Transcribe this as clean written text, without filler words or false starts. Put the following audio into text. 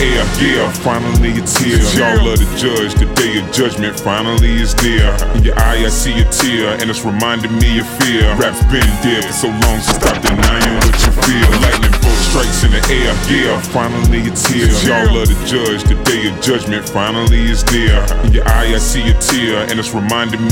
air, yeah, finally it's here. Y'all love to judge, the day of judgment finally is there. In your eye I see a tear, and it's reminding me of fear. Rap's been dead for so long, so stop denying what you feel. Lightning bolt strikes in the air, yeah, finally it's here. Y'all love to judge, the day of judgment finally is there. In your eye I see a tear, and it's reminding me